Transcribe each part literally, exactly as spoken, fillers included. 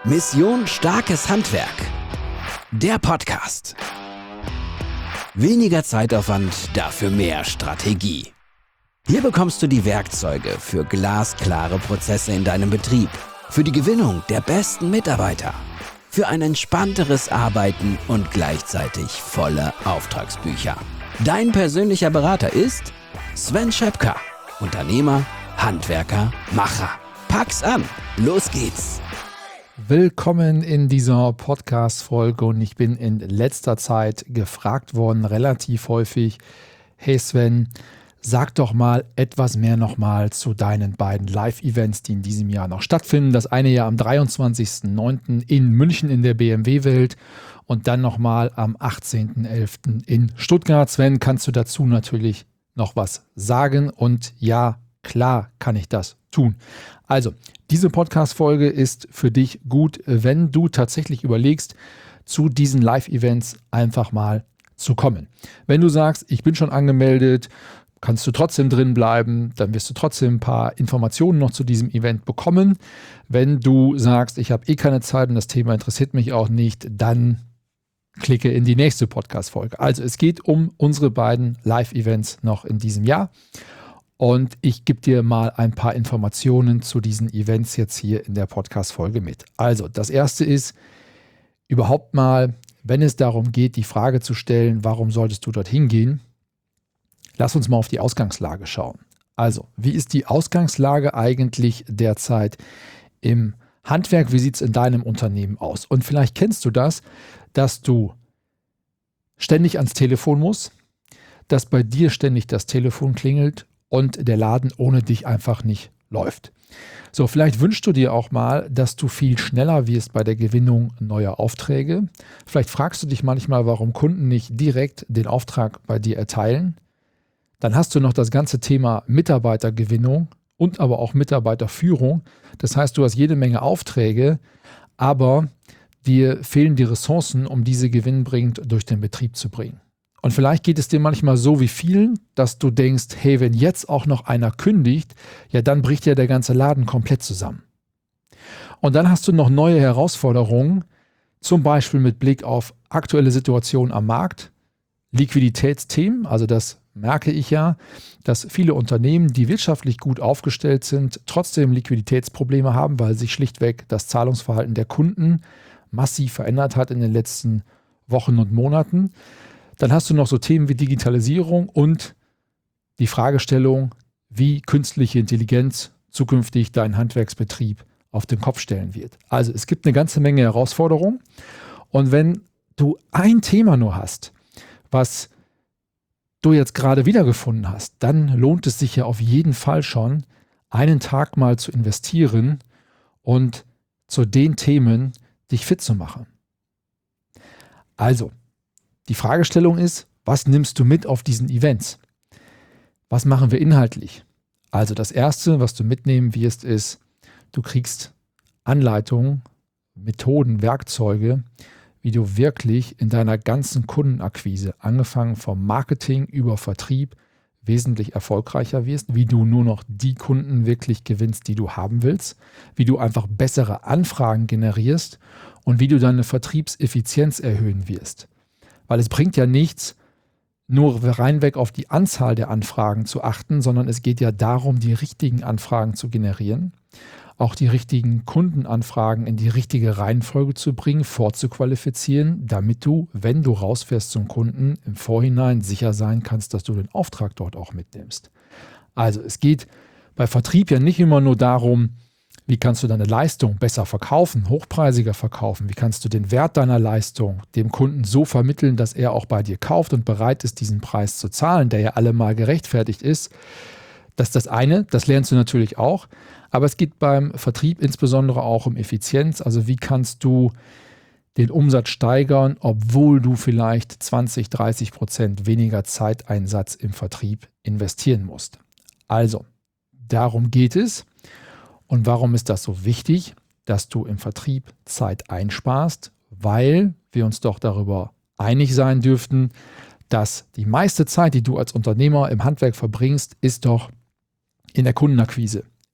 Mission Starkes Handwerk. Der Podcast. Weniger Zeitaufwand, dafür mehr Strategie. Hier bekommst du die Werkzeuge für glasklare Prozesse in deinem Betrieb, für die Gewinnung der besten Mitarbeiter, für ein entspannteres Arbeiten und gleichzeitig volle Auftragsbücher. Dein persönlicher Berater ist Sven Schöpker, Unternehmer, Handwerker, Macher. Pack's an, los geht's! Willkommen in dieser Podcast-Folge und ich bin in letzter Zeit gefragt worden, relativ häufig, hey Sven, sag doch mal etwas mehr nochmal zu deinen beiden Live-Events, die in diesem Jahr noch stattfinden. Das eine ja am dreiundzwanzigsten neunten in München in der B M W-Welt und dann nochmal am achtzehnten elften in Stuttgart. Sven, kannst du dazu natürlich noch was sagen? Und ja, klar kann ich das tun. Also, diese Podcast-Folge ist für dich gut, wenn du tatsächlich überlegst, zu diesen Live-Events einfach mal zu kommen. Wenn du sagst, ich bin schon angemeldet, kannst du trotzdem drin bleiben, dann wirst du trotzdem ein paar Informationen noch zu diesem Event bekommen. Wenn du sagst, ich habe eh keine Zeit und das Thema interessiert mich auch nicht, dann klicke in die nächste Podcast-Folge. Also es geht um unsere beiden Live-Events noch in diesem Jahr. Und ich gebe dir mal ein paar Informationen zu diesen Events jetzt hier in der Podcast-Folge mit. Also, das erste ist, überhaupt mal, wenn es darum geht, die Frage zu stellen, warum solltest du dorthin gehen, lass uns mal auf die Ausgangslage schauen. Also, wie ist die Ausgangslage eigentlich derzeit im Handwerk? Wie sieht es in deinem Unternehmen aus? Und vielleicht kennst du das, dass du ständig ans Telefon musst, dass bei dir ständig das Telefon klingelt und der Laden ohne dich einfach nicht läuft. So, vielleicht wünschst du dir auch mal, dass du viel schneller wirst bei der Gewinnung neuer Aufträge. Vielleicht fragst du dich manchmal, warum Kunden nicht direkt den Auftrag bei dir erteilen. Dann hast du noch das ganze Thema Mitarbeitergewinnung und aber auch Mitarbeiterführung. Das heißt, du hast jede Menge Aufträge, aber dir fehlen die Ressourcen, um diese gewinnbringend durch den Betrieb zu bringen. Und vielleicht geht es dir manchmal so wie vielen, dass du denkst, hey, wenn jetzt auch noch einer kündigt, ja, dann bricht ja der ganze Laden komplett zusammen. Und dann hast du noch neue Herausforderungen, zum Beispiel mit Blick auf aktuelle Situationen am Markt, Liquiditätsthemen, also das merke ich ja, dass viele Unternehmen, die wirtschaftlich gut aufgestellt sind, trotzdem Liquiditätsprobleme haben, weil sich schlichtweg das Zahlungsverhalten der Kunden massiv verändert hat in den letzten Wochen und Monaten. Dann hast du noch so Themen wie Digitalisierung und die Fragestellung, wie künstliche Intelligenz zukünftig deinen Handwerksbetrieb auf den Kopf stellen wird. Also es gibt eine ganze Menge Herausforderungen. Und wenn du ein Thema nur hast, was du jetzt gerade wiedergefunden hast, dann lohnt es sich ja auf jeden Fall schon, einen Tag mal zu investieren und zu den Themen dich fit zu machen. Also, die Fragestellung ist, was nimmst du mit auf diesen Events? Was machen wir inhaltlich? Also das Erste, was du mitnehmen wirst, ist, du kriegst Anleitungen, Methoden, Werkzeuge, wie du wirklich in deiner ganzen Kundenakquise, angefangen vom Marketing über Vertrieb, wesentlich erfolgreicher wirst, wie du nur noch die Kunden wirklich gewinnst, die du haben willst, wie du einfach bessere Anfragen generierst und wie du deine Vertriebseffizienz erhöhen wirst. Weil es bringt ja nichts, nur reinweg auf die Anzahl der Anfragen zu achten, sondern es geht ja darum, die richtigen Anfragen zu generieren, auch die richtigen Kundenanfragen in die richtige Reihenfolge zu bringen, vorzuqualifizieren, damit du, wenn du rausfährst zum Kunden, im Vorhinein sicher sein kannst, dass du den Auftrag dort auch mitnimmst. Also es geht bei Vertrieb ja nicht immer nur darum, wie kannst du deine Leistung besser verkaufen, hochpreisiger verkaufen? Wie kannst du den Wert deiner Leistung dem Kunden so vermitteln, dass er auch bei dir kauft und bereit ist, diesen Preis zu zahlen, der ja allemal gerechtfertigt ist? Das ist das eine, das lernst du natürlich auch. Aber es geht beim Vertrieb insbesondere auch um Effizienz. Also wie kannst du den Umsatz steigern, obwohl du vielleicht zwanzig, dreißig Prozent weniger Zeiteinsatz im Vertrieb investieren musst? Also, darum geht es. Und warum ist das so wichtig, dass du im Vertrieb Zeit einsparst? Weil wir uns doch darüber einig sein dürften, dass die meiste Zeit, die du als Unternehmer im Handwerk verbringst, ist doch in der Kundenakquise,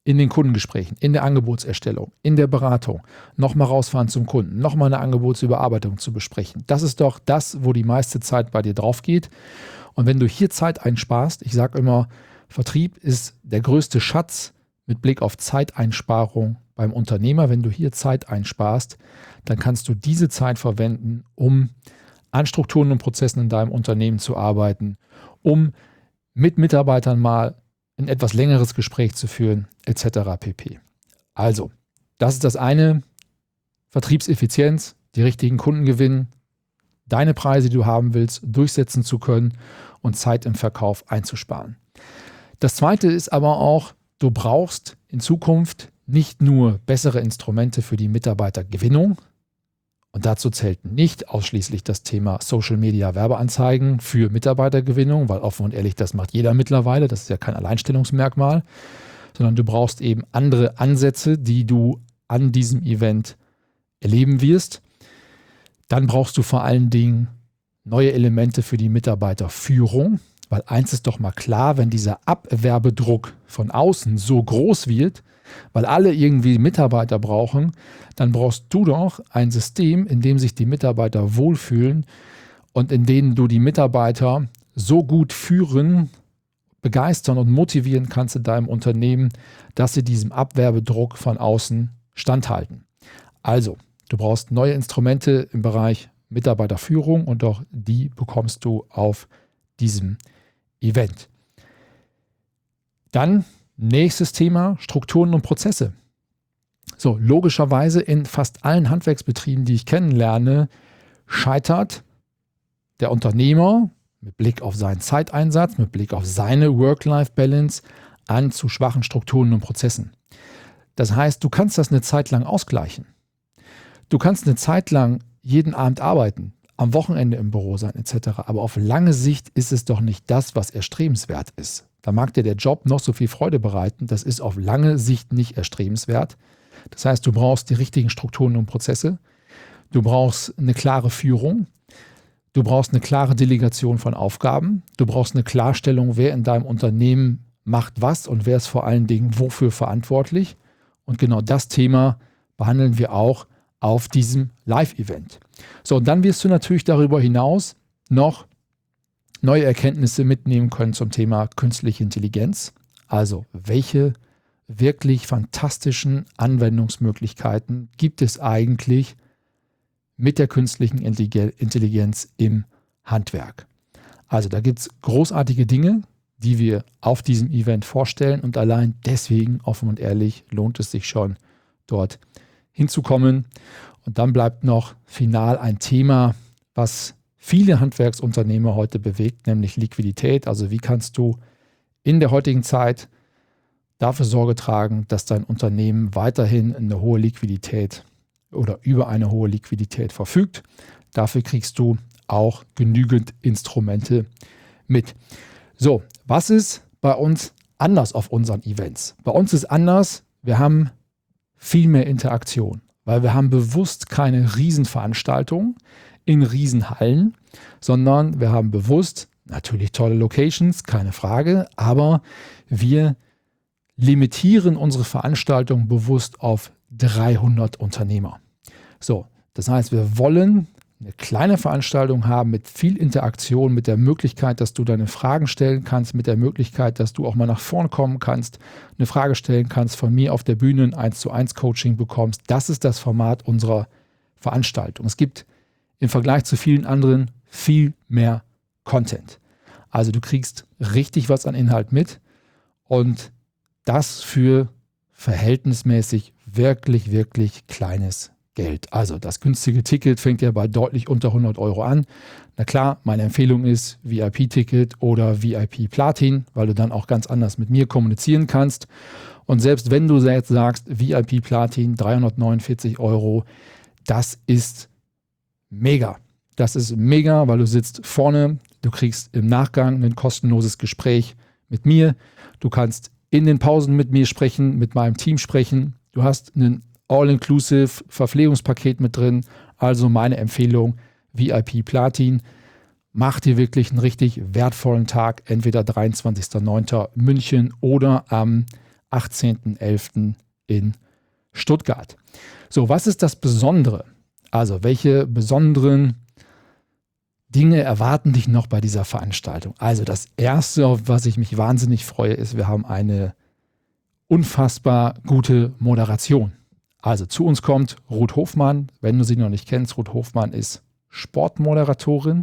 in den Kundengesprächen, in der Angebotserstellung, in der Beratung, nochmal rausfahren zum Kunden, nochmal eine Angebotsüberarbeitung zu besprechen. Das ist doch das, wo die meiste Zeit bei dir drauf geht. Und wenn du hier Zeit einsparst, ich sage immer, Vertrieb ist der größte Schatz mit Blick auf Zeiteinsparung beim Unternehmer. Wenn du hier Zeit einsparst, dann kannst du diese Zeit verwenden, um an Strukturen und Prozessen in deinem Unternehmen zu arbeiten, um mit Mitarbeitern mal ein etwas längeres Gespräch zu führen, et cetera pp. Also, das ist das eine, Vertriebseffizienz, die richtigen Kunden gewinnen, deine Preise, die du haben willst, durchsetzen zu können und Zeit im Verkauf einzusparen. Das zweite ist aber auch, du brauchst in Zukunft nicht nur bessere Instrumente für die Mitarbeitergewinnung, und dazu zählt nicht ausschließlich das Thema Social Media Werbeanzeigen für Mitarbeitergewinnung, weil offen und ehrlich, das macht jeder mittlerweile, das ist ja kein Alleinstellungsmerkmal, sondern du brauchst eben andere Ansätze, die du an diesem Event erleben wirst. Dann brauchst du vor allen Dingen neue Elemente für die Mitarbeiterführung, weil eins ist doch mal klar, wenn dieser Abwerbedruck von außen so groß wird, weil alle irgendwie Mitarbeiter brauchen, dann brauchst du doch ein System, in dem sich die Mitarbeiter wohlfühlen und in dem du die Mitarbeiter so gut führen, begeistern und motivieren kannst in deinem Unternehmen, dass sie diesem Abwerbedruck von außen standhalten. Also, du brauchst neue Instrumente im Bereich Mitarbeiterführung und auch die bekommst du auf diesem Event. Dann nächstes Thema, Strukturen und Prozesse. So, logischerweise in fast allen Handwerksbetrieben, die ich kennenlerne, scheitert der Unternehmer mit Blick auf seinen Zeiteinsatz, mit Blick auf seine Work-Life-Balance an zu schwachen Strukturen und Prozessen. Das heißt, du kannst das eine Zeit lang ausgleichen. Du kannst eine Zeit lang jeden Abend arbeiten, am Wochenende im Büro sein et cetera. Aber auf lange Sicht ist es doch nicht das, was erstrebenswert ist. Da mag dir der Job noch so viel Freude bereiten, das ist auf lange Sicht nicht erstrebenswert. Das heißt, du brauchst die richtigen Strukturen und Prozesse, du brauchst eine klare Führung, du brauchst eine klare Delegation von Aufgaben, du brauchst eine Klarstellung, wer in deinem Unternehmen macht was und wer ist vor allen Dingen wofür verantwortlich. Und genau das Thema behandeln wir auch auf diesem Live-Event. So, und dann wirst du natürlich darüber hinaus noch neue Erkenntnisse mitnehmen können zum Thema künstliche Intelligenz. Also, welche wirklich fantastischen Anwendungsmöglichkeiten gibt es eigentlich mit der künstlichen Intelligenz im Handwerk? Also, da gibt es großartige Dinge, die wir auf diesem Event vorstellen und allein deswegen, offen und ehrlich, lohnt es sich schon, dort hinzukommen. Und dann bleibt noch final ein Thema, was viele Handwerksunternehmer heute bewegt, nämlich Liquidität. Also wie kannst du in der heutigen Zeit dafür Sorge tragen, dass dein Unternehmen weiterhin eine hohe Liquidität oder über eine hohe Liquidität verfügt. Dafür kriegst du auch genügend Instrumente mit. So, was ist bei uns anders auf unseren Events? Bei uns ist anders, wir haben viel mehr Interaktion, weil wir haben bewusst keine Riesenveranstaltungen in Riesenhallen, sondern wir haben bewusst natürlich tolle Locations, keine Frage, aber wir limitieren unsere Veranstaltung bewusst auf dreihundert Unternehmer. So, das heißt, wir wollen eine kleine Veranstaltung haben mit viel Interaktion, mit der Möglichkeit, dass du deine Fragen stellen kannst, mit der Möglichkeit, dass du auch mal nach vorn kommen kannst, eine Frage stellen kannst, von mir auf der Bühne ein eins zu eins Coaching bekommst. Das ist das Format unserer Veranstaltung. Es gibt im Vergleich zu vielen anderen viel mehr Content. Also du kriegst richtig was an Inhalt mit und das für verhältnismäßig wirklich, wirklich kleines Geld. Also das günstige Ticket fängt ja bei deutlich unter hundert Euro an. Na klar, meine Empfehlung ist V I P-Ticket oder V I P-Platin, weil du dann auch ganz anders mit mir kommunizieren kannst. Und selbst wenn du jetzt sagst, V I P-Platin dreihundertneunundvierzig Euro, das ist mega. Das ist mega, weil du sitzt vorne, du kriegst im Nachgang ein kostenloses Gespräch mit mir. Du kannst in den Pausen mit mir sprechen, mit meinem Team sprechen. Du hast ein All-Inclusive Verpflegungspaket mit drin. Also meine Empfehlung, V I P Platin. Mach dir wirklich einen richtig wertvollen Tag, entweder dreiundzwanzigster neunter München oder am achtzehnten elften in Stuttgart. So, was ist das Besondere? Also, welche besonderen Dinge erwarten dich noch bei dieser Veranstaltung? Also, das Erste, auf was ich mich wahnsinnig freue, ist, wir haben eine unfassbar gute Moderation. Also, zu uns kommt Ruth Hofmann. Wenn du sie noch nicht kennst, Ruth Hofmann ist Sportmoderatorin,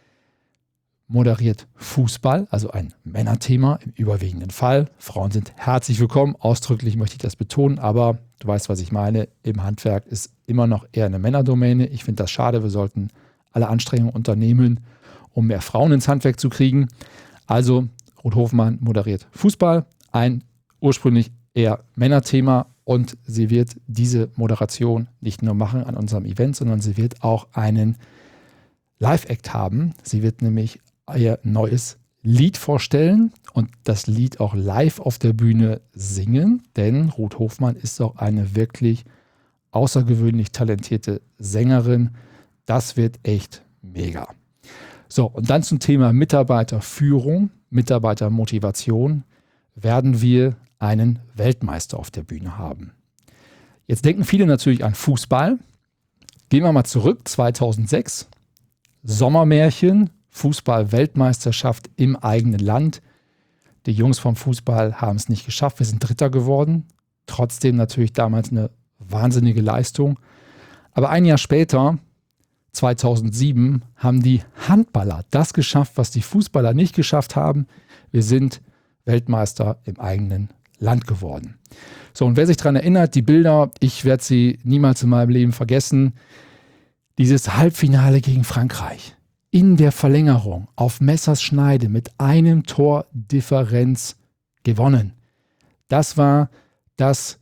moderiert Fußball, also ein Männerthema im überwiegenden Fall. Frauen sind herzlich willkommen, ausdrücklich möchte ich das betonen, aber du weißt, was ich meine, im Handwerk ist immer noch eher eine Männerdomäne. Ich finde das schade, wir sollten alle Anstrengungen unternehmen, um mehr Frauen ins Handwerk zu kriegen. Also Ruth Hofmann moderiert Fußball, ein ursprünglich eher Männerthema, und sie wird diese Moderation nicht nur machen an unserem Event, sondern sie wird auch einen Live-Act haben. Sie wird nämlich ihr neues Lied vorstellen und das Lied auch live auf der Bühne singen, denn Ruth Hofmann ist auch eine wirklich außergewöhnlich talentierte Sängerin. Das wird echt mega. So, und dann zum Thema Mitarbeiterführung, Mitarbeitermotivation werden wir einen Weltmeister auf der Bühne haben. Jetzt denken viele natürlich an Fußball. Gehen wir mal zurück, zweitausendsechs, Sommermärchen, Fußball-Weltmeisterschaft im eigenen Land. Die Jungs vom Fußball haben es nicht geschafft, wir sind Dritter geworden. Trotzdem natürlich damals eine wahnsinnige Leistung. Aber ein Jahr später, zweitausendsieben, haben die Handballer das geschafft, was die Fußballer nicht geschafft haben. Wir sind Weltmeister im eigenen Land geworden. So, und wer sich daran erinnert, die Bilder, ich werde sie niemals in meinem Leben vergessen, dieses Halbfinale gegen Frankreich in der Verlängerung auf Messerschneide mit einem Tor Differenz gewonnen. Das war das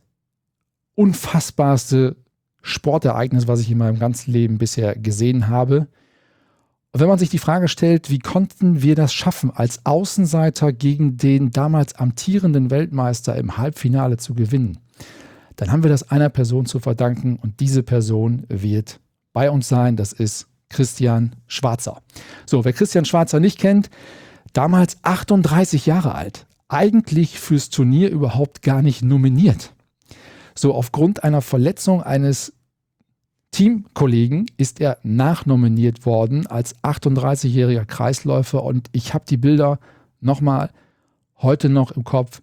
unfassbarste Sportereignis, was ich in meinem ganzen Leben bisher gesehen habe. Und wenn man sich die Frage stellt, wie konnten wir das schaffen, als Außenseiter gegen den damals amtierenden Weltmeister im Halbfinale zu gewinnen, dann haben wir das einer Person zu verdanken und diese Person wird bei uns sein. Das ist Christian Schwarzer. So, wer Christian Schwarzer nicht kennt, damals achtunddreißig Jahre alt, eigentlich fürs Turnier überhaupt gar nicht nominiert. So, aufgrund einer Verletzung eines Teamkollegen ist er nachnominiert worden als achtunddreißigjähriger Kreisläufer und ich habe die Bilder nochmal heute noch im Kopf,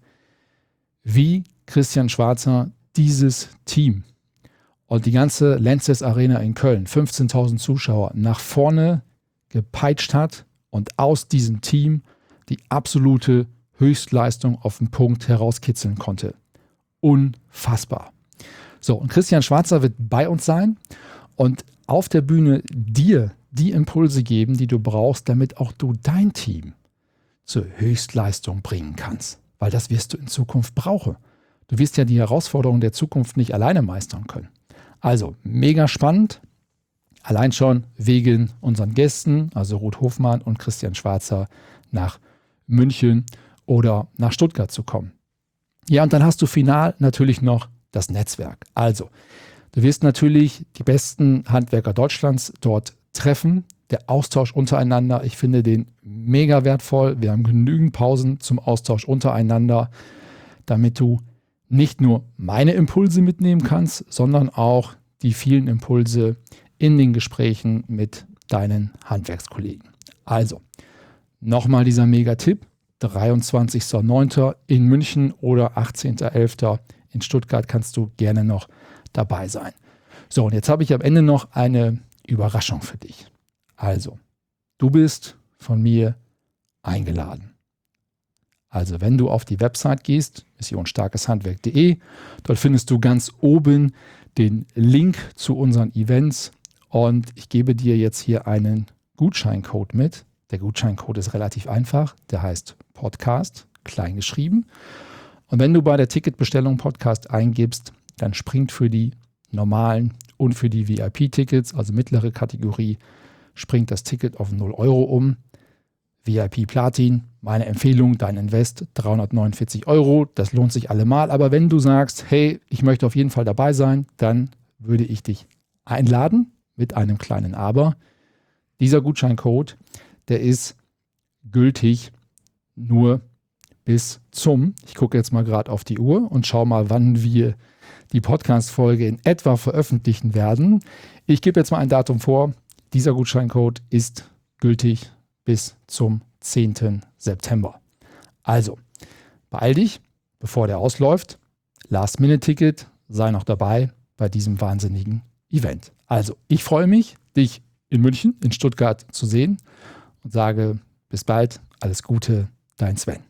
wie Christian Schwarzer dieses Team und die ganze Lanxess Arena in Köln, fünfzehntausend Zuschauer, nach vorne gepeitscht hat und aus diesem Team die absolute Höchstleistung auf den Punkt herauskitzeln konnte. Unfassbar. So, und Christian Schwarzer wird bei uns sein und auf der Bühne dir die Impulse geben, die du brauchst, damit auch du dein Team zur Höchstleistung bringen kannst. Weil das wirst du in Zukunft brauchen. Du wirst ja die Herausforderungen der Zukunft nicht alleine meistern können. Also, mega spannend. Allein schon wegen unseren Gästen, also Ruth Hofmann und Christian Schwarzer, nach München oder nach Stuttgart zu kommen. Ja, und dann hast du final natürlich noch das Netzwerk. Also, du wirst natürlich die besten Handwerker Deutschlands dort treffen. Der Austausch untereinander, ich finde den mega wertvoll. Wir haben genügend Pausen zum Austausch untereinander, damit du nicht nur meine Impulse mitnehmen kannst, sondern auch die vielen Impulse in den Gesprächen mit deinen Handwerkskollegen. Also, nochmal dieser Mega-Tipp, dreiundzwanzigster neunter in München oder achtzehnter elfter in Stuttgart kannst du gerne noch dabei sein. So, und jetzt habe ich am Ende noch eine Überraschung für dich. Also, du bist von mir eingeladen. Also, wenn du auf die Website gehst, mission starkes handwerk punkt de, dort findest du ganz oben den Link zu unseren Events und ich gebe dir jetzt hier einen Gutscheincode mit. Der Gutscheincode ist relativ einfach, der heißt Podcast, klein geschrieben. Und wenn du bei der Ticketbestellung Podcast eingibst, dann springt für die normalen und für die V I P-Tickets, also mittlere Kategorie, springt das Ticket auf null Euro um. V I P Platin, meine Empfehlung, dein Invest, dreihundertneunundvierzig Euro, das lohnt sich allemal. Aber wenn du sagst, hey, ich möchte auf jeden Fall dabei sein, dann würde ich dich einladen mit einem kleinen Aber. Dieser Gutscheincode, der ist gültig nur bis zum, ich gucke jetzt mal gerade auf die Uhr und schaue mal, wann wir die Podcast-Folge in etwa veröffentlichen werden. Ich gebe jetzt mal ein Datum vor. Dieser Gutscheincode ist gültig bis zum zehnten September. Also, beeil dich, bevor der ausläuft. Last-Minute-Ticket, sei noch dabei bei diesem wahnsinnigen Event. Also, ich freue mich, dich in München, in Stuttgart zu sehen und sage bis bald, alles Gute, dein Sven.